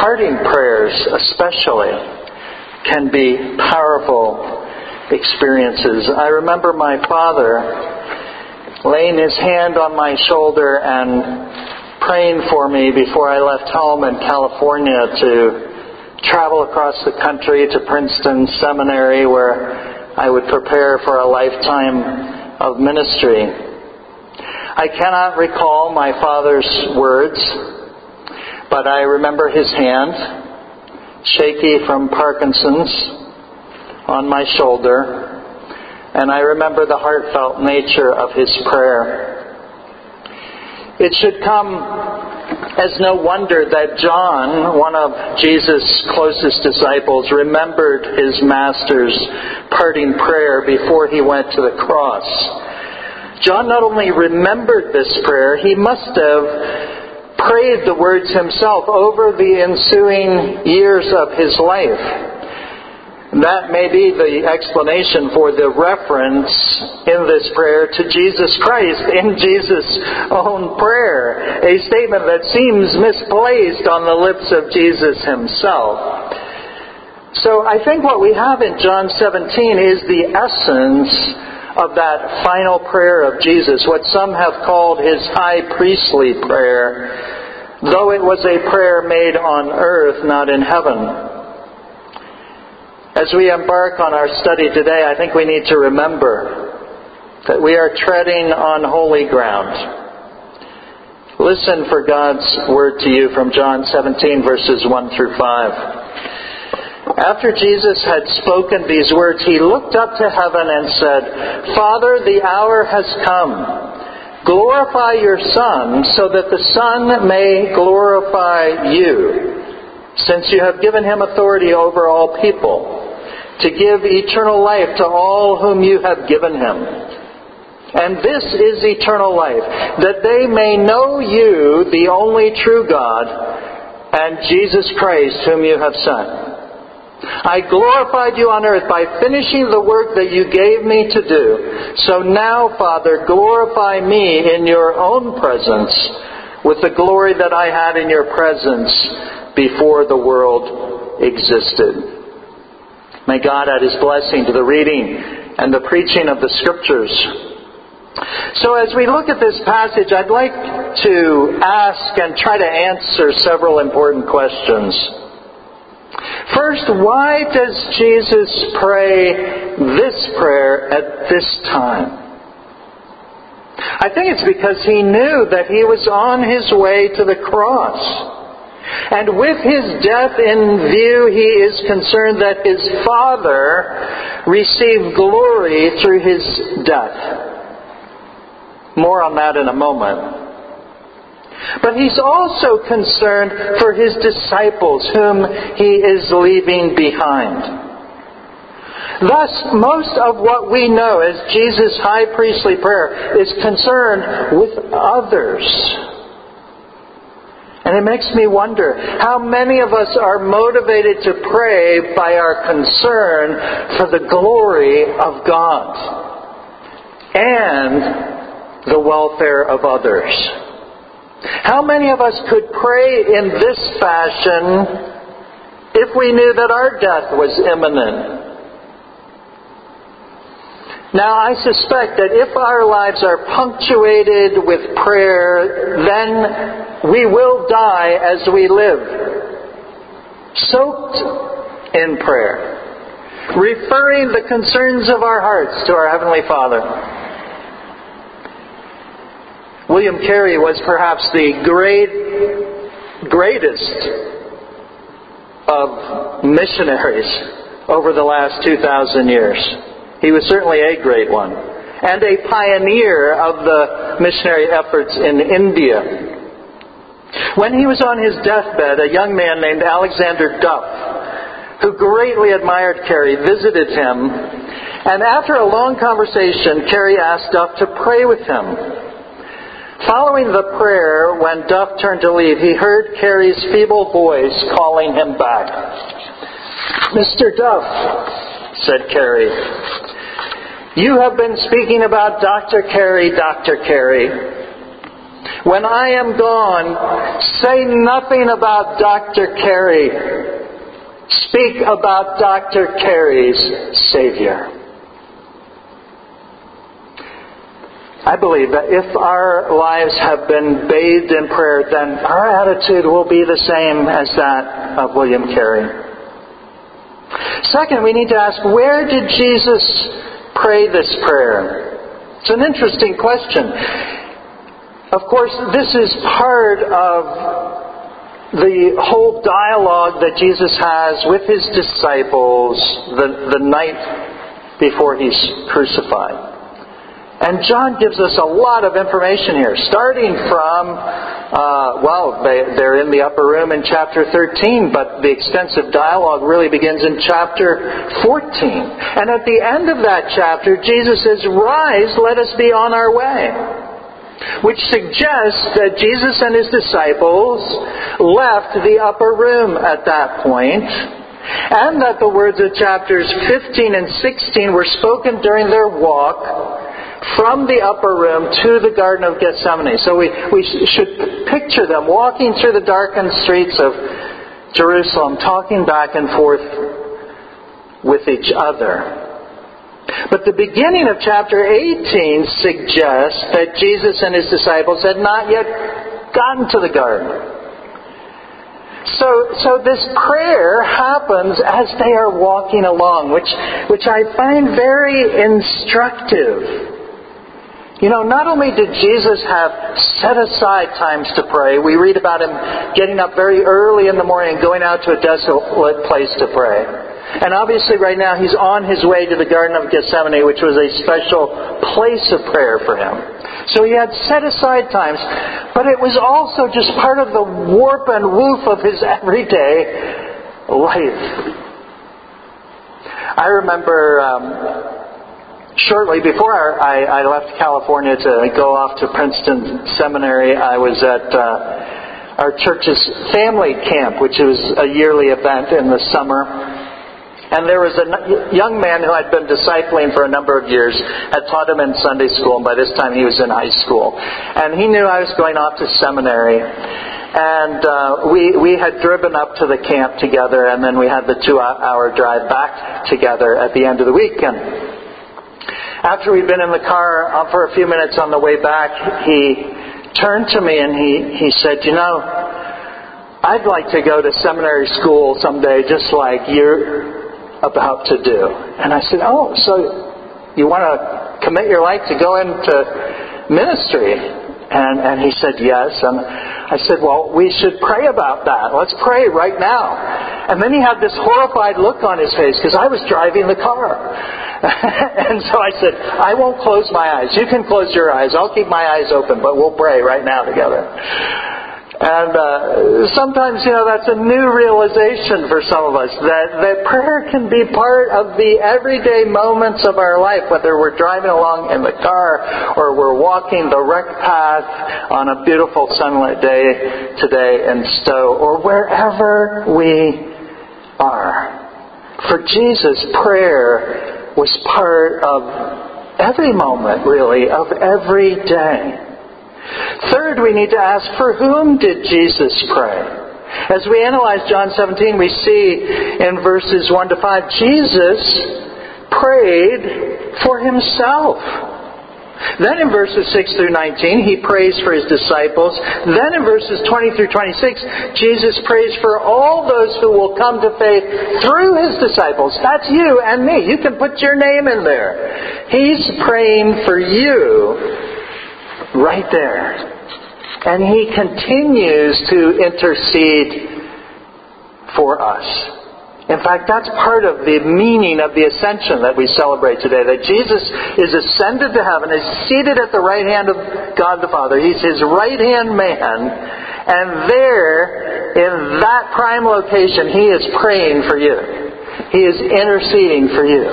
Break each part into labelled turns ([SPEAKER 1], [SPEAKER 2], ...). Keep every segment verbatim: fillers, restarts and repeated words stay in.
[SPEAKER 1] parting prayers especially can be powerful experiences. I remember my father laying his hand on my shoulder and praying for me before I left home in California to travel across the country to Princeton Seminary, where I would prepare for a lifetime of ministry. I cannot recall my father's words, but I remember his hand, shaky from Parkinson's, on my shoulder, and I remember the heartfelt nature of his prayer. It should come as no wonder that John, one of Jesus' closest disciples, remembered his master's parting prayer before he went to the cross. John not only remembered this prayer, he must have prayed the words himself over the ensuing years of his life. That may be the explanation for the reference in this prayer to Jesus Christ in Jesus' own prayer, a statement that seems misplaced on the lips of Jesus himself. So I think what we have in John seventeen is the essence of that final prayer of Jesus, what some have called his high priestly prayer, though it was a prayer made on earth, not in heaven. As we embark on our study today, I think we need to remember that we are treading on holy ground. Listen for God's word to you from John seventeen, verses one through five. After Jesus had spoken these words, he looked up to heaven and said, "Father, the hour has come. Glorify your Son, so that the Son may glorify you, since you have given him authority over all people, to give eternal life to all whom you have given him. And this is eternal life, that they may know you, the only true God, and Jesus Christ, whom you have sent. I glorified you on earth by finishing the work that you gave me to do. So now, Father, glorify me in your own presence with the glory that I had in your presence before the world existed." May God add his blessing to the reading and the preaching of the Scriptures. So as we look at this passage, I'd like to ask and try to answer several important questions. First, why does Jesus pray this prayer at this time? I think it's because he knew that he was on his way to the cross. And with his death in view, he is concerned that his Father receive glory through his death. More on that in a moment. But he's also concerned for his disciples whom he is leaving behind. Thus, most of what we know as Jesus' high priestly prayer is concerned with others. And it makes me wonder how many of us are motivated to pray by our concern for the glory of God and the welfare of others. How many of us could pray in this fashion if we knew that our death was imminent? Now, I suspect that if our lives are punctuated with prayer, then we will die as we live, soaked in prayer, referring the concerns of our hearts to our Heavenly Father. William Carey was perhaps the great, greatest of missionaries over the last two thousand years. He was certainly a great one, and a pioneer of the missionary efforts in India. When he was on his deathbed, a young man named Alexander Duff, who greatly admired Carey, visited him, and after a long conversation, Carey asked Duff to pray with him. Following the prayer, when Duff turned to leave, he heard Carey's feeble voice calling him back. "Mister Duff," said Carey, "you have been speaking about Doctor Carey, Doctor Carey. When I am gone, say nothing about Doctor Carey. Speak about Doctor Carey's Savior. I believe that if our lives have been bathed in prayer, then our attitude will be the same as that of William Carey. Second, we need to ask, where did Jesus pray this prayer? It's an interesting question. Of course, this is part of the whole dialogue that Jesus has with His disciples the, the night before He's crucified. And John gives us a lot of information here, starting from, uh, well, they, they're in the upper room in chapter thirteen, but the extensive dialogue really begins in chapter fourteen. And at the end of that chapter, Jesus says, "Rise, let us be on our way." Which suggests that Jesus and His disciples left the upper room at that point, and that the words of chapters fifteen and sixteen were spoken during their walk from the upper room to the Garden of Gethsemane. So we, we should picture them walking through the darkened streets of Jerusalem, talking back and forth with each other. But the beginning of chapter eighteen suggests that Jesus and His disciples had not yet gotten to the garden. So, so this prayer happens as they are walking along, which, which I find very instructive. You know, not only did Jesus have set aside times to pray, we read about Him getting up very early in the morning and going out to a desolate place to pray. And obviously right now He's on His way to the Garden of Gethsemane, which was a special place of prayer for Him. So He had set aside times, but it was also just part of the warp and woof of His everyday life. I remember um, shortly before I, I left California to go off to Princeton Seminary, I was at uh, our church's family camp, which was a yearly event in the summer. And there was a young man who I'd been discipling for a number of years, had taught him in Sunday school, and by this time he was in high school. And he knew I was going off to seminary. And uh, we we had driven up to the camp together, and then we had the two-hour drive back together at the end of the weekend. After we'd been in the car for a few minutes on the way back, he turned to me and he, he said, "You know, I'd like to go to seminary school someday just like you're about to do." And I said, "Oh, so you want to commit your life to go into ministry?" And, and he said, "Yes." And I said, "Well, we should pray about that. Let's pray right now." And then he had this horrified look on his face because I was driving the car. And so I said, "I won't close my eyes. You can close your eyes. I'll keep my eyes open, but we'll pray right now together." And uh, sometimes, you know, that's a new realization for some of us, that, that prayer can be part of the everyday moments of our life, whether we're driving along in the car or we're walking the rec path on a beautiful sunlit day today in Stowe, or wherever we are. For Jesus, prayer was part of every moment, really, of every day. Third, we need to ask, for whom did Jesus pray? As we analyze John seventeen, we see in verses one to five, Jesus prayed for Himself. Then in verses six through nineteen, He prays for His disciples. Then in verses twenty through twenty-six, Jesus prays for all those who will come to faith through His disciples. That's you and me. You can put your name in there. He's praying for you right there. And He continues to intercede for us. In fact, that's part of the meaning of the ascension that we celebrate today. That Jesus is ascended to heaven, is seated at the right hand of God the Father. He's His right-hand man. And there, in that prime location, He is praying for you. He is interceding for you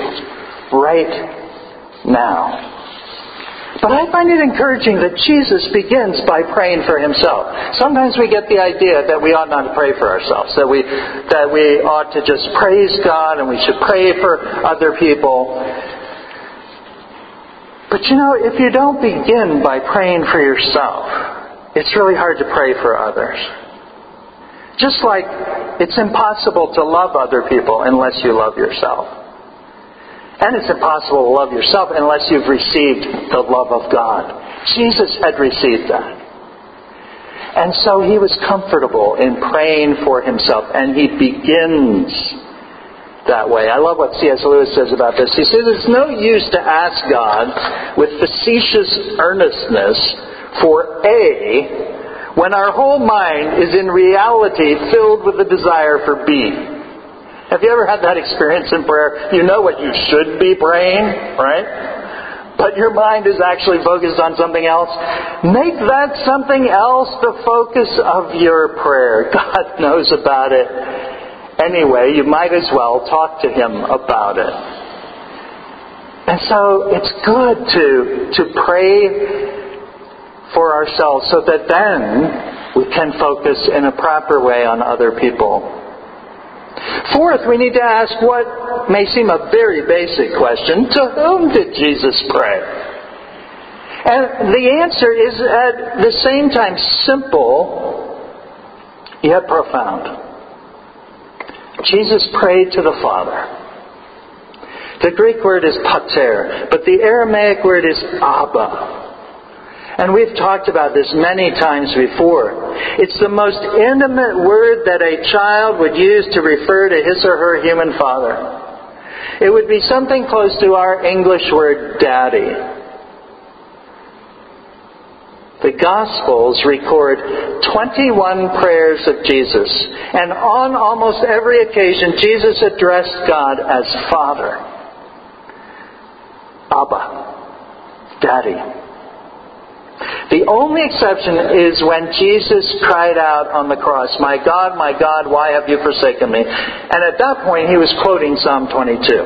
[SPEAKER 1] right now. But I find it encouraging that Jesus begins by praying for Himself. Sometimes we get the idea that we ought not to pray for ourselves, that we that we ought to just praise God and we should pray for other people. But you know, if you don't begin by praying for yourself, it's really hard to pray for others. Just like it's impossible to love other people unless you love yourself. And it's impossible to love yourself unless you've received the love of God. Jesus had received that. And so he was comfortable in praying for himself. And he begins that way. I love what C S Lewis says about this. He says it's no use to ask God with facetious earnestness for A when our whole mind is in reality filled with the desire for B. Have you ever had that experience in prayer? You know what you should be praying, right? But your mind is actually focused on something else. Make that something else the focus of your prayer. God knows about it anyway. You might as well talk to Him about it. And so it's good to, to pray for ourselves so that then we can focus in a proper way on other people. Fourth, we need to ask what may seem a very basic question. To whom did Jesus pray? And the answer is at the same time simple, yet profound. Jesus prayed to the Father. The Greek word is pater, but the Aramaic word is Abba. And we've talked about this many times before. It's the most intimate word that a child would use to refer to his or her human father. It would be something close to our English word daddy. The Gospels record twenty-one prayers of Jesus. And on almost every occasion, Jesus addressed God as Father. Abba. Daddy. The only exception is when Jesus cried out on the cross, "My God, my God, why have you forsaken me?" And at that point he was quoting Psalm twenty-two.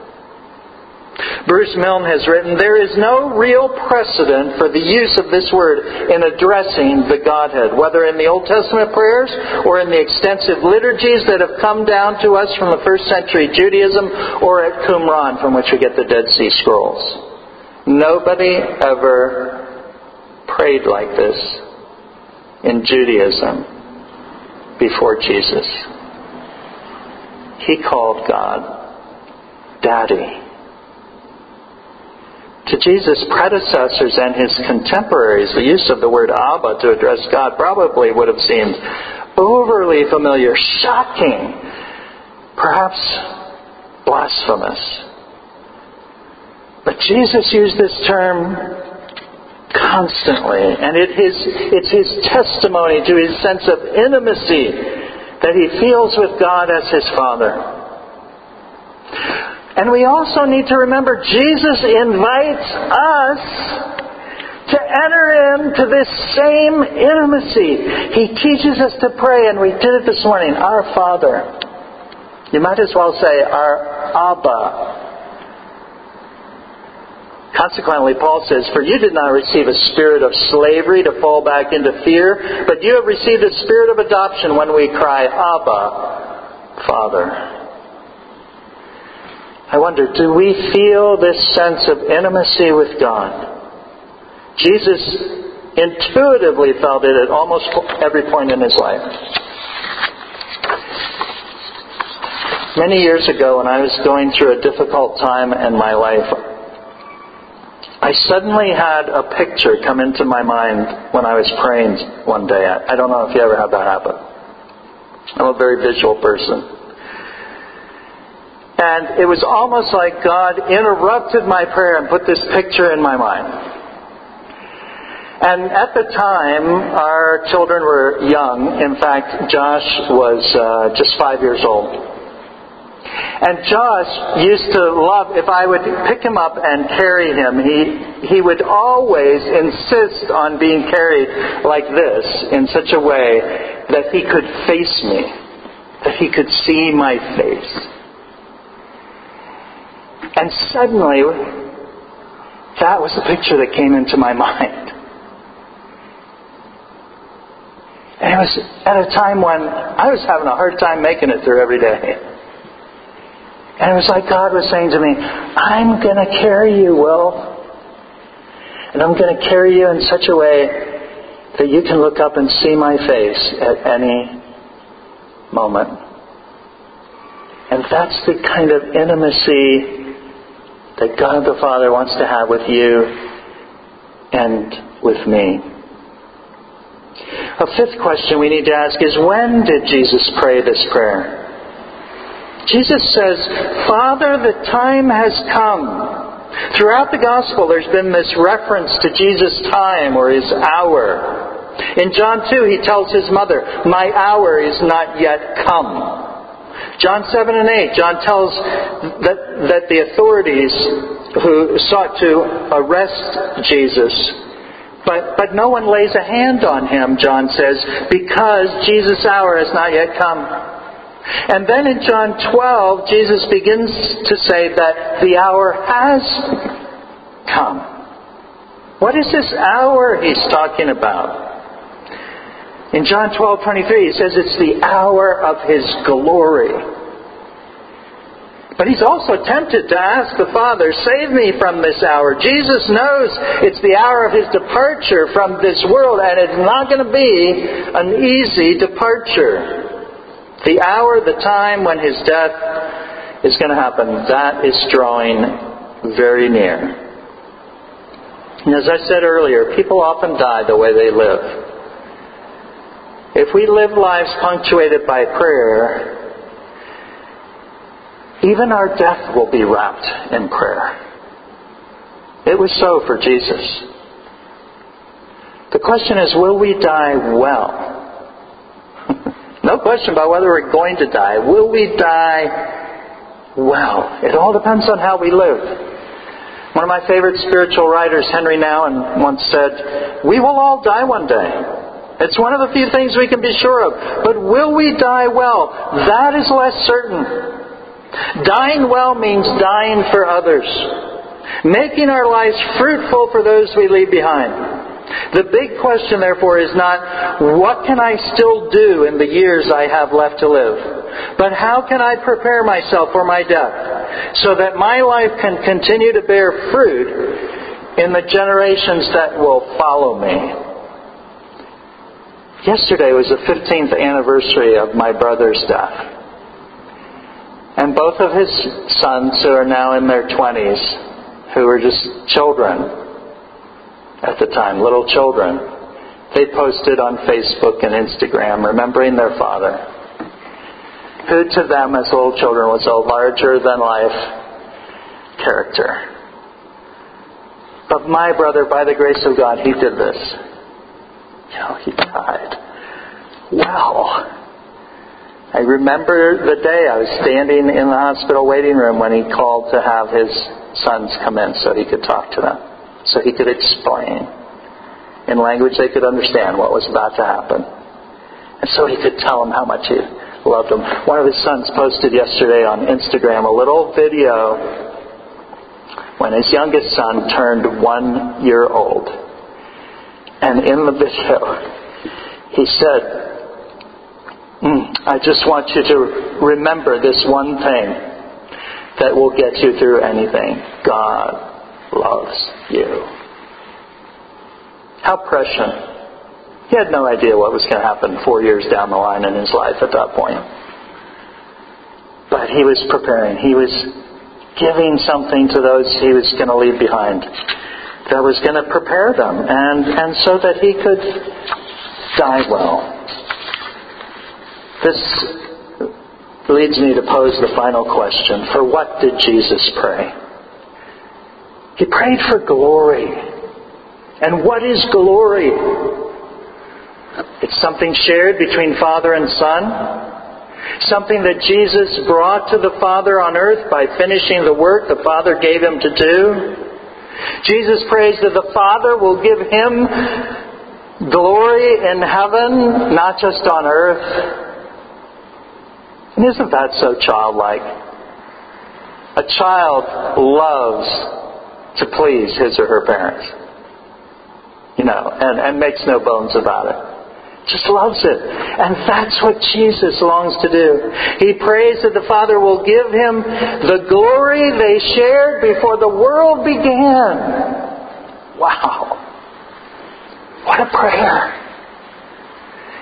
[SPEAKER 1] Bruce Milne has written, "There is no real precedent for the use of this word in addressing the Godhead, whether in the Old Testament prayers or in the extensive liturgies that have come down to us from the first century Judaism or at Qumran, from which we get the Dead Sea Scrolls. Nobody ever prayed like this in Judaism before Jesus. He called God Daddy." To Jesus' predecessors and his contemporaries, the use of the word Abba to address God probably would have seemed overly familiar, shocking, perhaps blasphemous. But Jesus used this term constantly, and it is, it's his testimony to his sense of intimacy that he feels with God as his Father. And we also need to remember Jesus invites us to enter into this same intimacy. He teaches us to pray, and we did it this morning, Our Father. You might as well say, Our Abba. Consequently, Paul says, "For you did not receive a spirit of slavery to fall back into fear, but you have received a spirit of adoption when we cry, Abba, Father." I wonder, do we feel this sense of intimacy with God? Jesus intuitively felt it at almost every point in his life. Many years ago, when I was going through a difficult time in my life, I suddenly had a picture come into my mind when I was praying one day. I don't know if you ever had that happen. I'm a very visual person. And it was almost like God interrupted my prayer and put this picture in my mind. And at the time, our children were young. In fact, Josh was uh, just five years old. And Josh used to love, if I would pick him up and carry him, he he would always insist on being carried like this, in such a way that he could face me, that he could see my face. And suddenly, that was the picture that came into my mind. And it was at a time when I was having a hard time making it through every day. And it was like God was saying to me, I'm going to carry you, Will. And I'm going to carry you in such a way that you can look up and see my face at any moment. And that's the kind of intimacy that God the Father wants to have with you and with me. A fifth question we need to ask is, when did Jesus pray this prayer? Jesus says, Father, the time has come. Throughout the Gospel, there's been this reference to Jesus' time or His hour. In John two, He tells His mother, my hour is not yet come. John seven and eight, John tells that, that the authorities who sought to arrest Jesus, But, but no one lays a hand on Him, John says, because Jesus' hour has not yet come. And then in John twelve, Jesus begins to say that the hour has come. What is this hour He's talking about? In John twelve twenty-three, He says it's the hour of His glory. But He's also tempted to ask the Father, save me from this hour. Jesus knows it's the hour of His departure from this world, and it's not going to be an easy departure. The hour, the time when His death is going to happen, that is drawing very near. And as I said earlier, people often die the way they live. If we live lives punctuated by prayer, even our death will be wrapped in prayer. It was so for Jesus. The question is, will we die well? No question about whether we're going to die. Will we die well? It all depends on how we live. One of my favorite spiritual writers, Henry Nouwen, once said, we will all die one day. It's one of the few things we can be sure of. But will we die well? That is less certain. Dying well means dying for others. Making our lives fruitful for those we leave behind. The big question, therefore, is not, what can I still do in the years I have left to live? But how can I prepare myself for my death so that my life can continue to bear fruit in the generations that will follow me? Yesterday was the fifteenth anniversary of my brother's death. And both of his sons, who are now in their twenties, who were just children at the time, little children, they posted on Facebook and Instagram, remembering their father, who to them as little children was a larger-than-life character. But my brother, by the grace of God, he did this. You know, he died. Wow. I remember the day I was standing in the hospital waiting room when he called to have his sons come in so he could talk to them, so he could explain in language they could understand what was about to happen, and so he could tell them how much he loved them. One of his sons posted yesterday on Instagram a little video when his youngest son turned one year old, and in the video he said, Mm, I just want you to remember this one thing that will get you through anything. God loves you. How prescient. He had no idea what was going to happen four years down the line in his life at that point. But he was preparing. He was giving something to those he was going to leave behind that was going to prepare them, and, and so that he could die well. This leads me to pose the final question. For what did Jesus pray? He prayed for glory. And what is glory? It's something shared between Father and Son. Something that Jesus brought to the Father on earth by finishing the work the Father gave Him to do. Jesus prays that the Father will give Him glory in heaven, not just on earth. And isn't that so childlike? A child loves to please his or her parents. You know, and, and makes no bones about it. Just loves it. And that's what Jesus longs to do. He prays that the Father will give Him the glory they shared before the world began. Wow. What a prayer.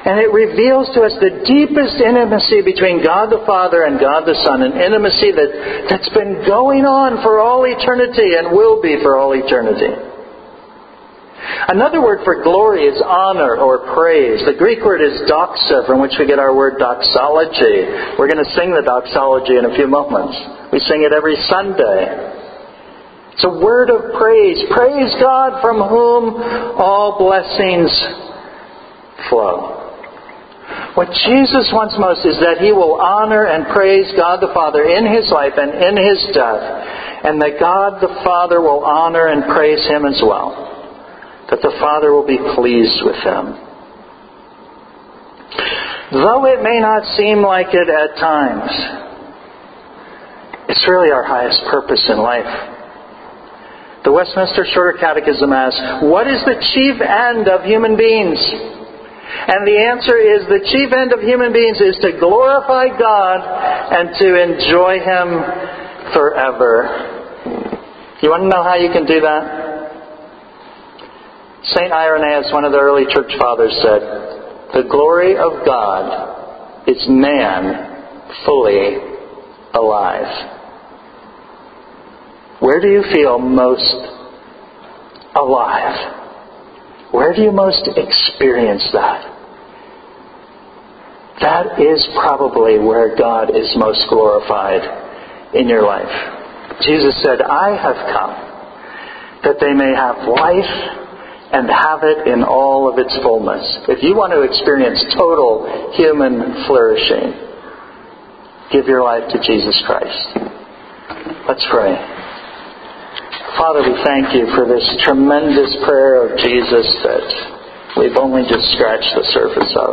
[SPEAKER 1] And it reveals to us the deepest intimacy between God the Father and God the Son, an intimacy that, that's been going on for all eternity and will be for all eternity. Another word for glory is honor or praise. The Greek word is doxa, from which we get our word doxology. We're going to sing the doxology in a few moments. We sing it every Sunday. It's a word of praise. Praise God from whom all blessings flow. What Jesus wants most is that He will honor and praise God the Father in His life and in His death, and that God the Father will honor and praise Him as well. That the Father will be pleased with Him. Though it may not seem like it at times, it's really our highest purpose in life. The Westminster Shorter Catechism asks, what is the chief end of human beings? And the answer is, the chief end of human beings is to glorify God and to enjoy Him forever. You want to know how you can do that? Saint Irenaeus, one of the early church fathers, said, the glory of God is man fully alive. Where do you feel most alive? Where do you most experience that? That is probably where God is most glorified in your life. Jesus said, I have come that they may have life and have it in all of its fullness. If you want to experience total human flourishing, give your life to Jesus Christ. Let's pray. Father, we thank You for this tremendous prayer of Jesus that we've only just scratched the surface of.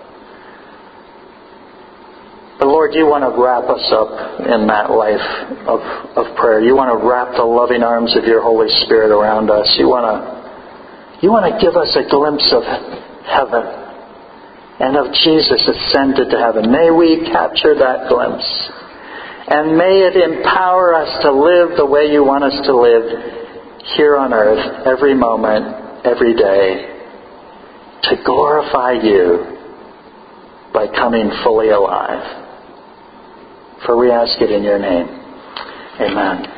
[SPEAKER 1] But Lord, You want to wrap us up in that life of, of prayer. You want to wrap the loving arms of Your Holy Spirit around us. You want to You want to give us a glimpse of heaven and of Jesus ascended to heaven. May we capture that glimpse. And may it empower us to live the way You want us to live here on earth, every moment, every day, to glorify You by coming fully alive. For we ask it in Your name. Amen.